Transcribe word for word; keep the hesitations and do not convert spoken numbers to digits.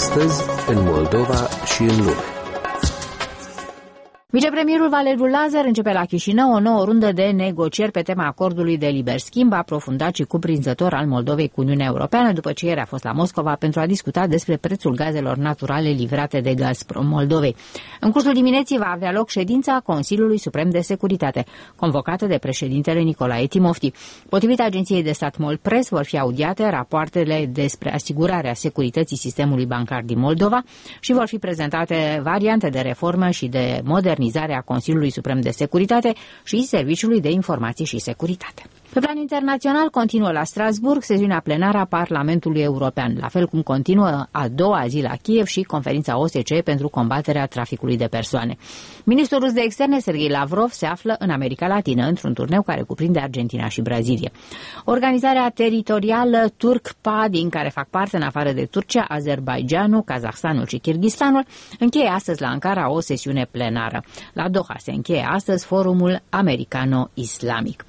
Astăzi, în Moldova și în lume. Vicepremierul Valeriu Lazar începe la Chișinău o nouă rundă de negocieri pe tema acordului de liber schimb aprofundat și cuprinzător al Moldovei cu Uniunea Europeană, după ce ieri a fost la Moscova pentru a discuta despre prețul gazelor naturale livrate de Gazprom Moldovei. În cursul dimineții va avea loc ședința Consiliului Suprem de Securitate, convocată de președintele Nicolae Timofti. Potrivit agenției de stat Molpress, vor fi audiate rapoartele despre asigurarea securității sistemului bancar din Moldova și vor fi prezentate variante de reformă și de modernizare a Consiliului Suprem de Securitate și Serviciului de Informații și Securitate. Pe plan internațional, continuă la Strasburg sesiunea plenară a Parlamentului European, la fel cum continuă a doua zi la Kiev și conferința O S C E pentru combaterea traficului de persoane. Ministrul rus de externe, Sergei Lavrov, se află în America Latină, într-un turneu care cuprinde Argentina și Brazilia. Organizarea teritorială Turkpa, din care fac parte, în afară de Turcia, Azerbaidjanul, Kazahstanul și Kirghistanul, încheie astăzi la Ankara o sesiune plenară. La Doha se încheie astăzi forumul americano-islamic.